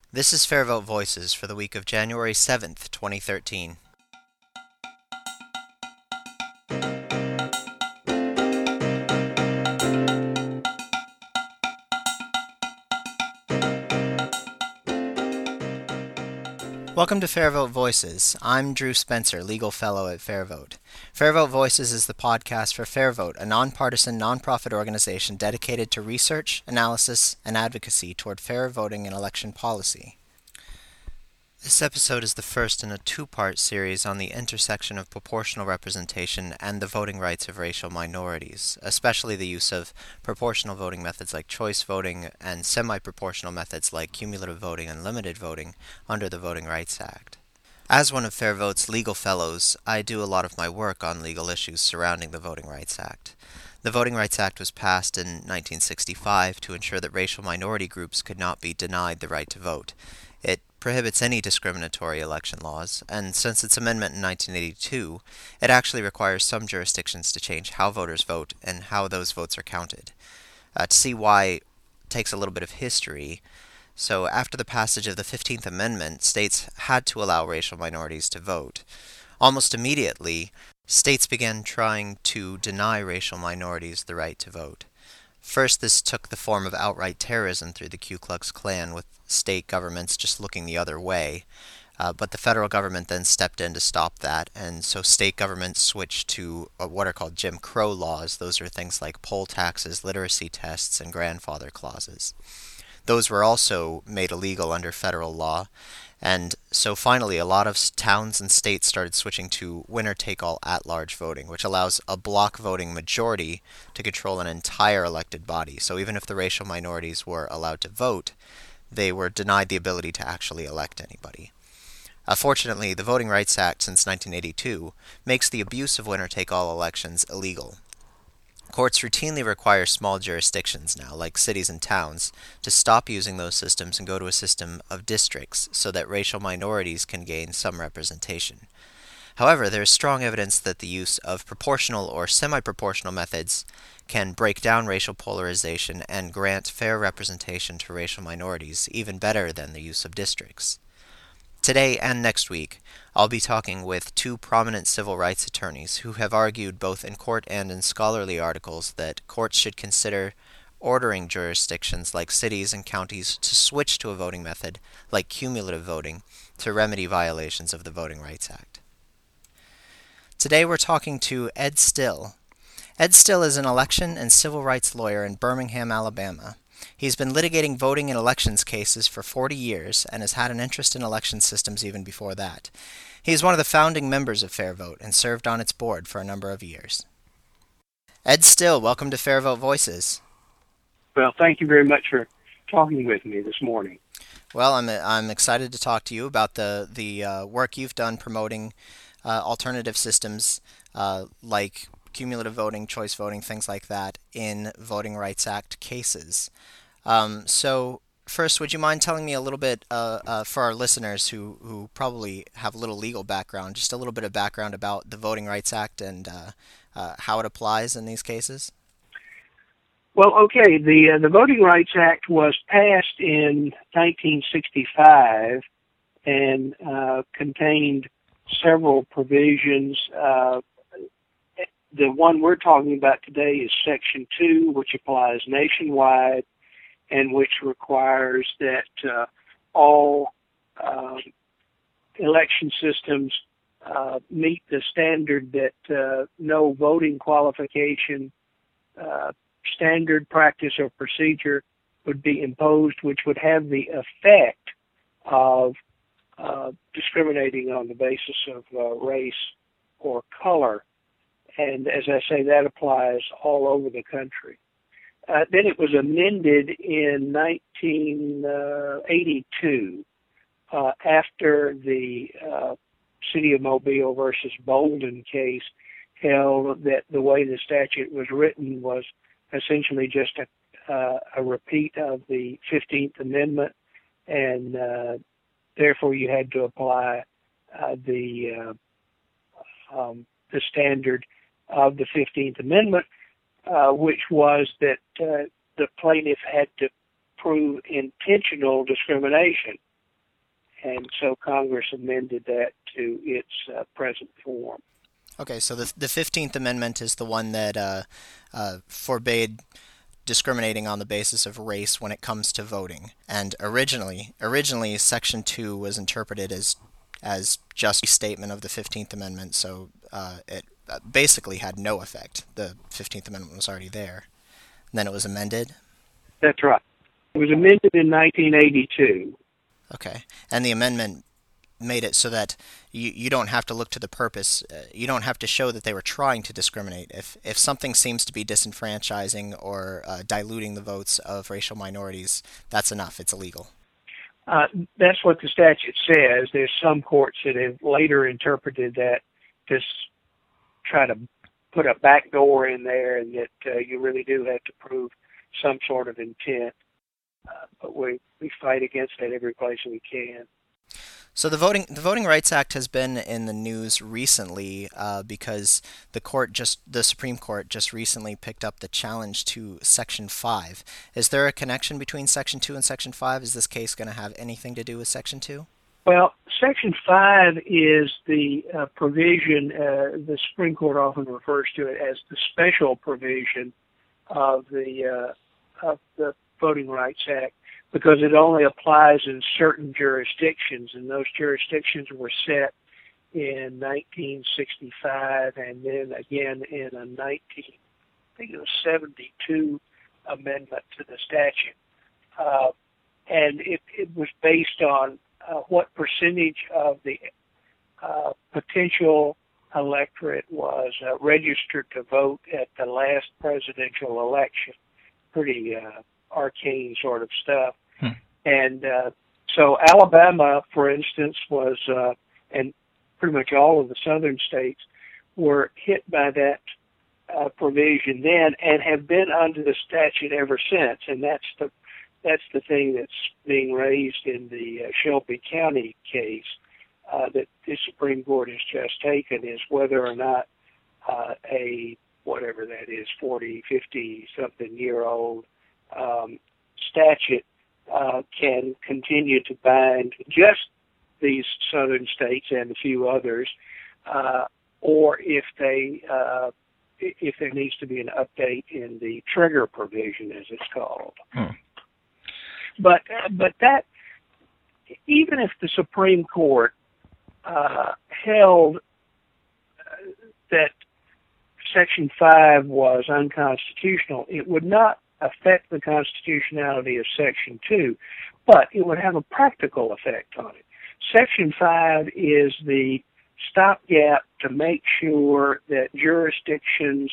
This is Fair Vote Voices for the week of January 7th, 2013. Welcome to Fair Vote Voices. I'm Drew Spencer, Legal Fellow at Fair Vote. Fair Vote Voices is the podcast for Fair Vote, a nonpartisan, nonprofit organization dedicated to research, analysis, and advocacy toward fair voting and election policy. This episode is the first in a two-part series on the intersection of proportional representation and the voting rights of racial minorities, especially the use of proportional voting methods like choice voting and semi-proportional methods like cumulative voting and limited voting under the Voting Rights Act. As one of Fair Vote's legal fellows, I do a lot of my work on legal issues surrounding the Voting Rights Act. The Voting Rights Act was passed in 1965 to ensure that racial minority groups could not be denied the right to vote. It prohibits any discriminatory election laws, and since its amendment in 1982, it actually requires some jurisdictions to change how voters vote and how those votes are counted. To see why takes a little bit of history. So after the passage of the 15th Amendment, states had to allow racial minorities to vote. Almost immediately, states began trying to deny racial minorities the right to vote. First, this took the form of outright terrorism through the Ku Klux Klan, with state governments just looking the other way. But the federal government then stepped in to stop that, and so state governments switched to what are called Jim Crow laws. Those are things like poll taxes, literacy tests, and grandfather clauses. Those were also made illegal under federal law, and so finally a lot of towns and states started switching to winner-take-all at-large voting, which allows a block voting majority to control an entire elected body. So even if the racial minorities were allowed to vote, they were denied the ability to actually elect anybody. Fortunately, the Voting Rights Act since 1982 makes the abuse of winner-take-all elections illegal. Courts routinely require small jurisdictions now, like cities and towns, to stop using those systems and go to a system of districts so that racial minorities can gain some representation. However, there is strong evidence that the use of proportional or semi-proportional methods can break down racial polarization and grant fair representation to racial minorities, even better than the use of districts. Today and next week, I'll be talking with two prominent civil rights attorneys who have argued both in court and in scholarly articles that courts should consider ordering jurisdictions like cities and counties to switch to a voting method like cumulative voting to remedy violations of the Voting Rights Act. Today we're talking to Ed Still. Ed Still is an election and civil rights lawyer in Birmingham, Alabama. He's been litigating voting and elections cases for 40 years and has had an interest in election systems even before that. He is one of the founding members of Fair Vote and served on its board for a number of years. Ed Still, welcome to Fair Vote Voices. Well, thank you very much for talking with me this morning. Well, I'm excited to talk to you about the work you've done promoting alternative systems like cumulative voting, choice voting, things like that in Voting Rights Act cases. So first, would you mind telling me a little bit for our listeners who probably have little legal background, just a little bit of background about the Voting Rights Act and how it applies in these cases? Well, okay, the Voting Rights Act was passed in 1965 and contained several provisions. The one we're talking about today is Section 2, which applies nationwide and which requires that all election systems meet the standard that no voting qualification, standard practice or procedure would be imposed, which would have the effect of discriminating on the basis of race or color. And as I say, that applies all over the country. Then it was amended in 1982 after the City of Mobile versus Bolden case held that the way the statute was written was essentially just a repeat of the 15th Amendment, and therefore you had to apply the standard of the 15th Amendment, which was that the plaintiff had to prove intentional discrimination. and so Congress amended that to its present form. Okay, so the 15th Amendment is the one that forbade discriminating on the basis of race when it comes to voting. And originally Section 2 was interpreted as just a statement of the 15th Amendment, so it basically had no effect. The 15th Amendment was already there. And then it was amended? That's right. It was amended in 1982. Okay. And the amendment made it so that you don't have to look to the purpose. You don't have to show that they were trying to discriminate. If something seems to be disenfranchising or diluting the votes of racial minorities, that's enough. It's illegal. That's what the statute says. There's some courts that have later interpreted that to try to put a back door in there, and that you really do have to prove some sort of intent. But we fight against that every place we can. So the Voting Rights Act has been in the news recently because the Supreme Court just recently picked up the challenge to Section 5. Is there a connection between Section 2 and Section 5? Is this case going to have anything to do with Section 2? Well, Section 5 is the provision, the Supreme Court often refers to it as the special provision of the Voting Rights Act, because it only applies in certain jurisdictions, and those jurisdictions were set in 1965 and then again in a 1972 amendment to the statute. And it was based on what percentage of the potential electorate was registered to vote at the last presidential election. Pretty arcane sort of stuff. And so Alabama, for instance, was, and pretty much all of the southern states were hit by that provision then and have been under the statute ever since. And that's the thing that's being raised in the Shelby County case that the Supreme Court has just taken, is whether or not a, whatever that is, 40, 50-something year old statute can continue to bind just these southern states and a few others, or if there needs to be an update in the trigger provision, as it's called. But that, even if the Supreme Court held that Section 5 was unconstitutional, it would not affect the constitutionality of Section 2, but it would have a practical effect on it. Section 5 is the stopgap to make sure that jurisdictions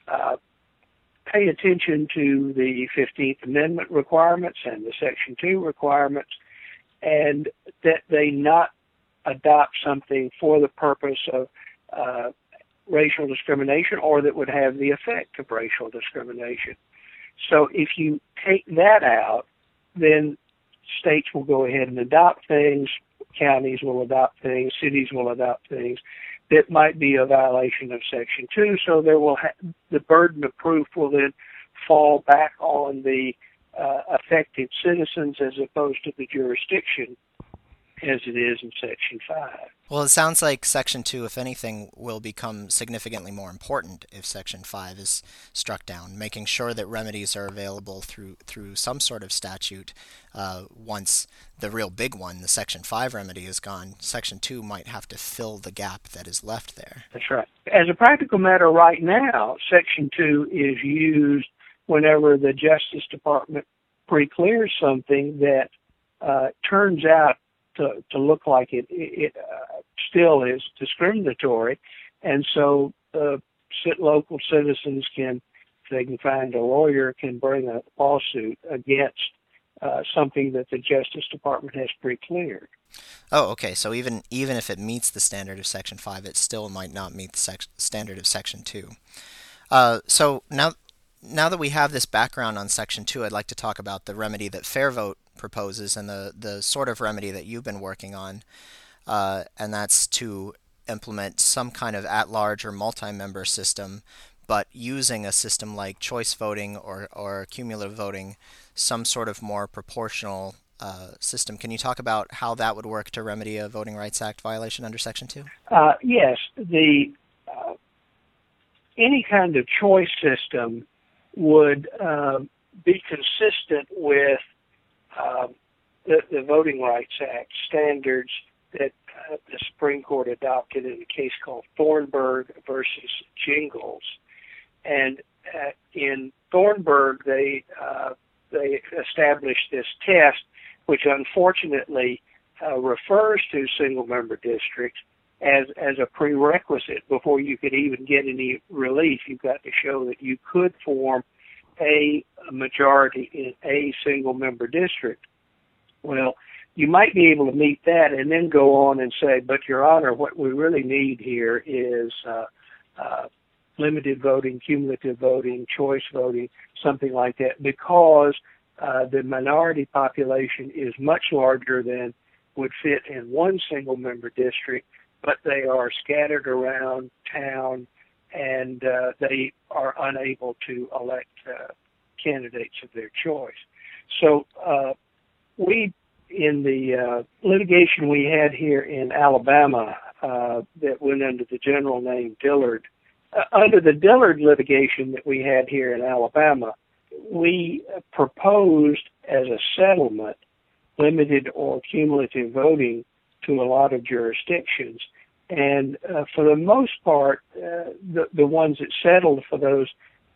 pay attention to the 15th Amendment requirements and the Section 2 requirements, and that they not adopt something for the purpose of racial discrimination or that would have the effect of racial discrimination. So if you take that out, then states will go ahead and adopt things, counties will adopt things, cities will adopt things that might be a violation of Section 2, so there will the burden of proof will then fall back on the affected citizens as opposed to the jurisdiction as it is in Section 5. Well, it sounds like Section 2, if anything, will become significantly more important if Section 5 is struck down, making sure that remedies are available through some sort of statute. Once the real big one, the Section 5 remedy, is gone, Section 2 might have to fill the gap that is left there. That's right. As a practical matter right now, Section 2 is used whenever the Justice Department pre-clears something that turns out to look like it still is discriminatory, and so local citizens can, if they can find a lawyer, can bring a lawsuit against something that the Justice Department has pre-cleared. Oh, okay. So even if it meets the standard of Section 5, it still might not meet the standard of Section 2. So now that we have this background on Section 2, I'd like to talk about the remedy that Fair Vote proposes and the sort of remedy that you've been working on, and that's to implement some kind of at-large or multi-member system, but using a system like choice voting or cumulative voting, some sort of more proportional system. Can you talk about how that would work to remedy a Voting Rights Act violation under Section 2? Yes, the any kind of choice system would be consistent with the Voting Rights Act standards that the Supreme Court adopted in a case called Thornburg versus Jingles. And in Thornburg, they established this test, which unfortunately refers to single-member districts as a prerequisite before you could even get any relief. You've got to show that you could form a majority in a single-member district. Well, you might be able to meet that and then go on and say, but Your Honor, what we really need here is limited voting, cumulative voting, choice voting, something like that, because the minority population is much larger than would fit in one single-member district, but they are scattered around town and they are unable to elect candidates of their choice. So we, in the litigation we had here in Alabama that went under the general name Dillard, under the Dillard litigation that we had here in Alabama, we proposed as a settlement limited or cumulative voting to a lot of jurisdictions. And for the most part, the ones that settled for those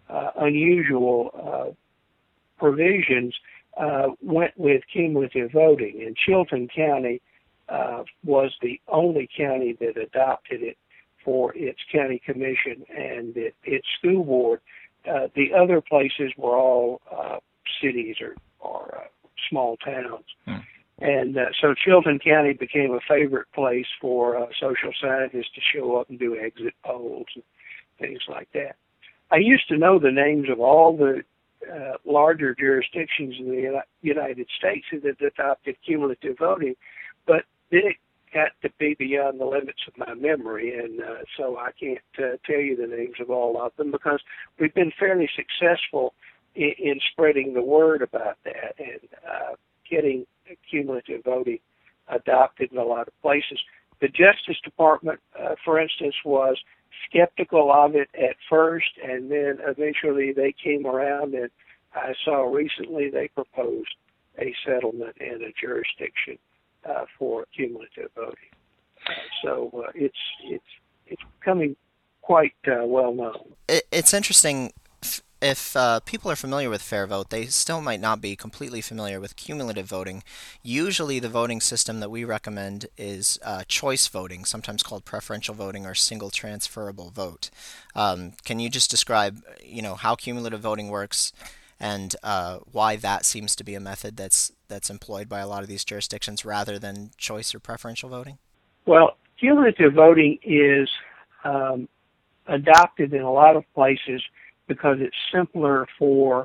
unusual provisions went with cumulative voting. And Chilton County was the only county that adopted it for its county commission and its school board. The other places were all cities or small towns. And so Chilton County became a favorite place for social scientists to show up and do exit polls and things like that. I used to know the names of all the larger jurisdictions in the United States that adopted cumulative voting, but it got to be beyond the limits of my memory, and so I can't tell you the names of all of them, because we've been fairly successful in spreading the word about that and getting cumulative voting adopted in a lot of places. The Justice Department, for instance, was skeptical of it at first, and then eventually they came around, and I saw recently they proposed a settlement in a jurisdiction for cumulative voting. So it's becoming quite well known. It's interesting. If people are familiar with Fair Vote, they still might not be completely familiar with cumulative voting. Usually the voting system that we recommend is choice voting, sometimes called preferential voting or single transferable vote. Can you just describe, how cumulative voting works and why that seems to be a method that's employed by a lot of these jurisdictions rather than choice or preferential voting? Well, cumulative voting is adopted in a lot of places because it's simpler for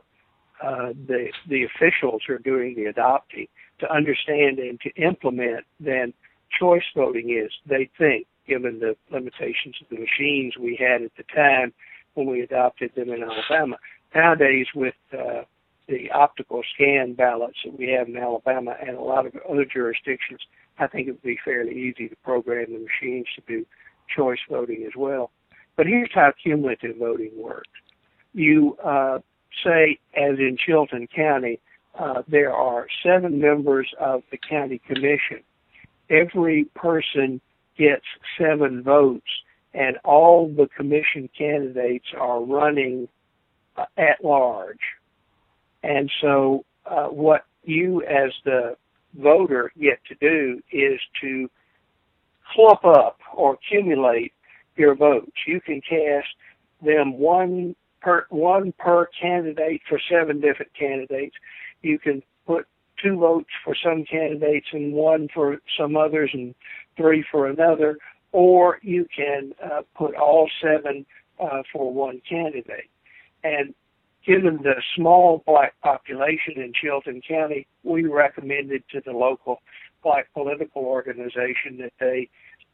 the officials who are doing the adopting to understand and to implement than choice voting is, they think, given the limitations of the machines we had at the time when we adopted them in Alabama. Nowadays, with the optical scan ballots that we have in Alabama and a lot of other jurisdictions, I think it would be fairly easy to program the machines to do choice voting as well. But here's how cumulative voting works. You say, as in Chilton County, there are 7 members of the county commission. Every person gets 7 votes, and all the commission candidates are running at large. And so what you as the voter get to do is to clump up or accumulate your votes. You can cast them one per candidate for 7 different candidates. You can put 2 votes for some candidates and 1 for some others and 3 for another, or you can put all 7 for one candidate. And given the small black population in Chilton County, we recommended to the local black political organization that they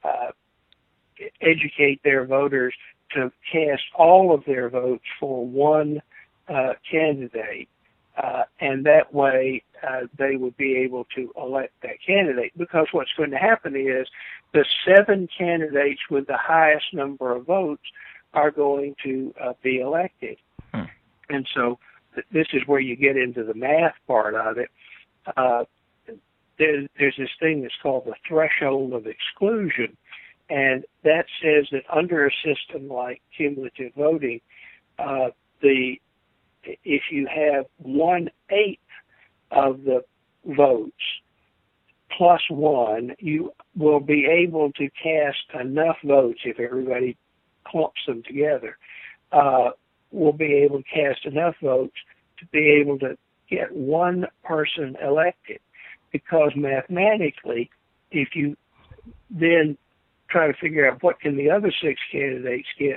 educate their voters to cast all of their votes for one candidate. and that way they would be able to elect that candidate. Because what's going to happen is the 7 candidates with the highest number of votes are going to be elected. And so this is where you get into the math part of it. There's this thing that's called the threshold of exclusion, and that says that under a system like cumulative voting, if you have 1/8 of the votes plus 1, you will be able to cast enough votes if everybody clumps them together. Will be able to cast enough votes to be able to get one person elected. Because mathematically, if you then try to figure out what can the other 6 candidates get,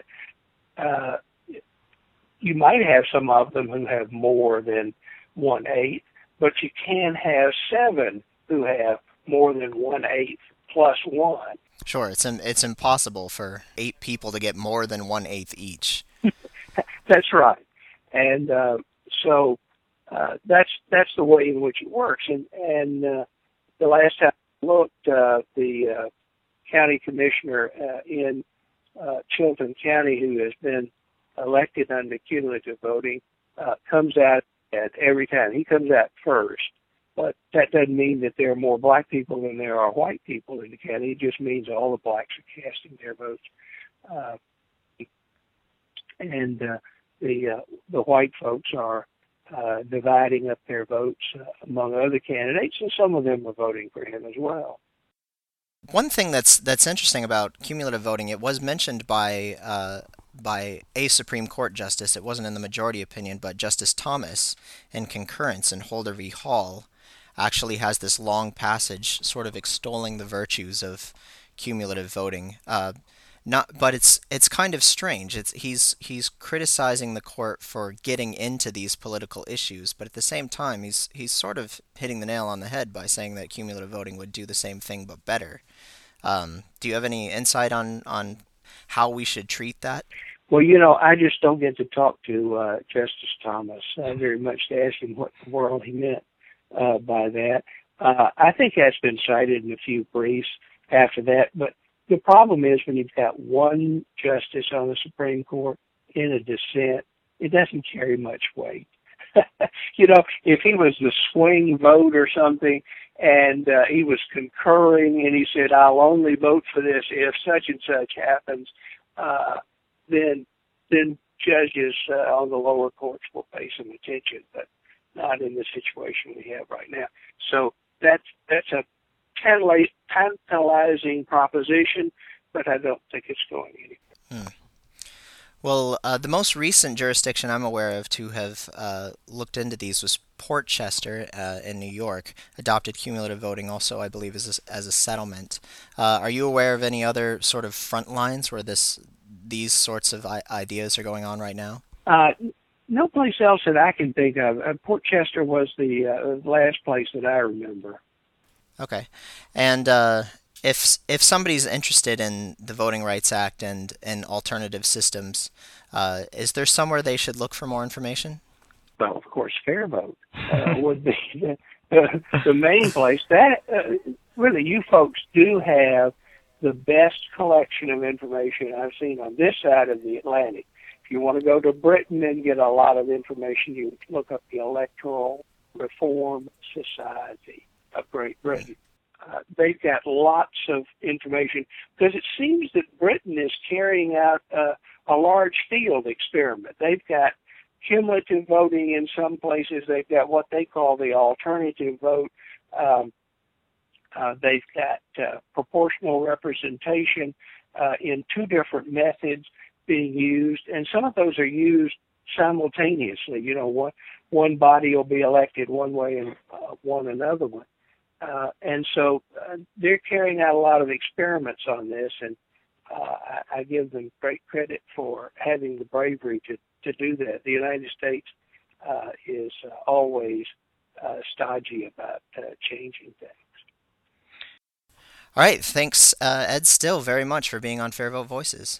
you might have some of them who have more than 1/8, but you can have 7 who have more than 1/8 plus 1. Sure, it's impossible for 8 people to get more than 1/8 each. That's right, and so that's the way in which it works. And the last time I looked, the county commissioner in Chilton County, who has been elected under cumulative voting, comes out at every time. He comes out first, but that doesn't mean that there are more black people than there are white people in the county. It just means all the blacks are casting their votes. And the white folks are dividing up their votes among other candidates, and some of them are voting for him as well. One thing that's interesting about cumulative voting, it was mentioned by a Supreme Court justice. It wasn't in the majority opinion, but Justice Thomas, in concurrence in Holder v. Hall, actually has this long passage sort of extolling the virtues of cumulative voting. But it's kind of strange. He's criticizing the court for getting into these political issues, but at the same time, he's sort of hitting the nail on the head by saying that cumulative voting would do the same thing but better. Do you have any insight on how we should treat that? Well, I just don't get to talk to Justice Thomas very much to ask him what in the world he meant by that. I think that's been cited in a few briefs after that, but the problem is when you've got one justice on the Supreme Court in a dissent, it doesn't carry much weight. If he was the swing vote or something and he was concurring and he said, I'll only vote for this if such and such happens, then judges on the lower courts will pay some attention, but not in the situation we have right now. So that's a tantalizing proposition, but I don't think it's going anywhere. Well, the most recent jurisdiction I'm aware of to have looked into these was Port Chester in New York, adopted cumulative voting also, I believe, as a settlement. Are you aware of any other sort of front lines where these sorts of ideas are going on right now? No place else that I can think of. Port Chester was the last place that I remember. Okay. And if somebody's interested in the Voting Rights Act and alternative systems, is there somewhere they should look for more information? Well, of course, Fair Vote would be the main place. That really, you folks do have the best collection of information I've seen on this side of the Atlantic. If you want to go to Britain and get a lot of information, you look up the Electoral Reform Society of Great Britain. They've got lots of information because it seems that Britain is carrying out a large field experiment. They've got cumulative voting in some places. They've got what they call the alternative vote. They've got proportional representation in 2 different methods being used, and some of those are used simultaneously. One body will be elected one way and one another one. And so they're carrying out a lot of experiments on this, and I give them great credit for having the bravery to do that. The United States is always stodgy about changing things. All right. Thanks, Ed Still, very much for being on Fair Vote Voices.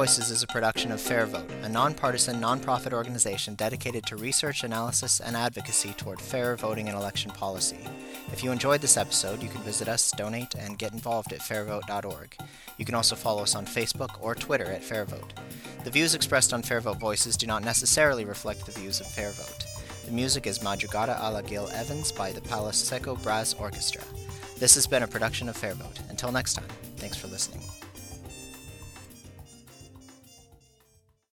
Voices is a production of Fair Vote, a nonpartisan, nonprofit organization dedicated to research, analysis, and advocacy toward fair voting and election policy. If you enjoyed this episode, you can visit us, donate, and get involved at fairvote.org. You can also follow us on Facebook or Twitter at FairVote. The views expressed on Fair Vote Voices do not necessarily reflect the views of Fair Vote. The music is Madrugada a la Gil Evans by the Palo Seco Brass Orchestra. This has been a production of Fair Vote. Until next time, thanks for listening.